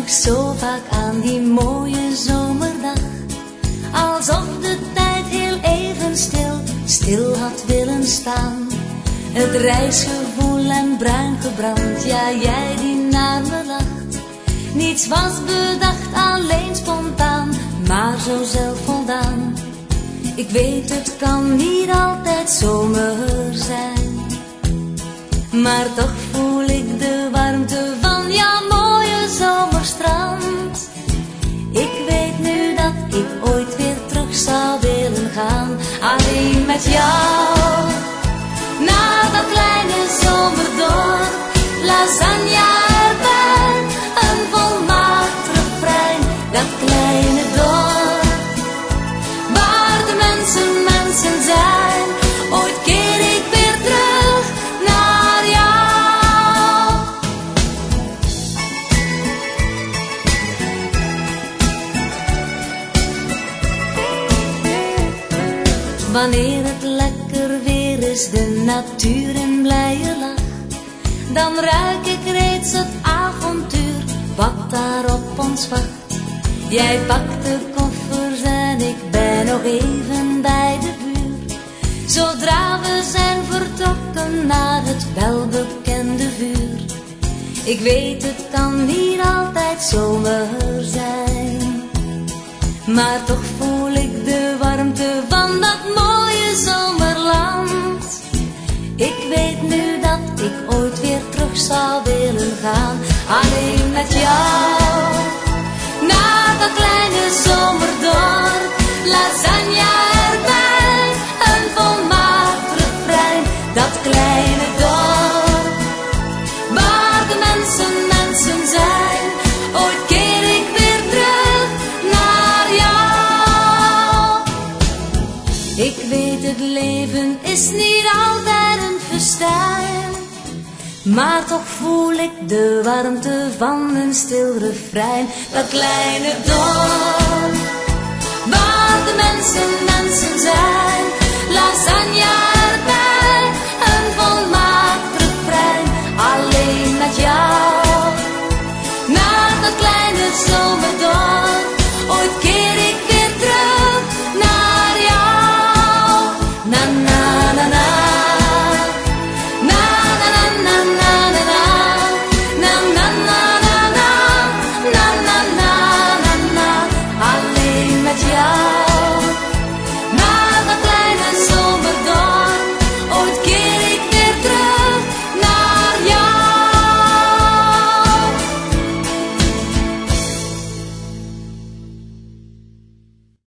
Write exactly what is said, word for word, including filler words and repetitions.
nog zo vaak aan die mooie zomerdag, alsof de tijd heel even stil, stil had willen staan. Het reisgevoel en bruin gebrand, ja jij die naar me lacht. Niets was bedacht, alleen spontaan, maar zo zelfvoldaan. Ik weet het kan niet altijd zomer zijn, maar toch voel ik de warmte van jouw mooie zomerstrand. Ik weet nu dat ik ooit weer terug zou willen gaan, alleen met jou. Naar dat kleine zomerdorp, lasagne erbij, een volmaakt refrein. Dat kleine dorp, waar de mensen mensen zijn. Ooit keer ik weer terug naar jou. Wanneer het lekker weer is, de natuur in blije lach, dan ruik ik reeds het avontuur wat daar op ons wacht. Jij pakt de koffers en ik ben nog even bij de buur. Zodra we zijn vertrokken naar het welbekende vuur. Ik weet het kan niet altijd zomer zijn, maar toch voel ik de warmte van dat mooie zomerland. Ik weet nu dat ik ooit weer terug zou willen gaan, alleen met jou. Naar dat kleine zomerdorp, lasagne erbij, een volmaakt refrein. Dat kleine dorp, waar de mensen mensen zijn. Ooit keer ik weer terug naar jou. Ik weet het leven is niet altijd een festijn, maar toch voel ik de warmte van een stil refrein. Dat kleine dorp,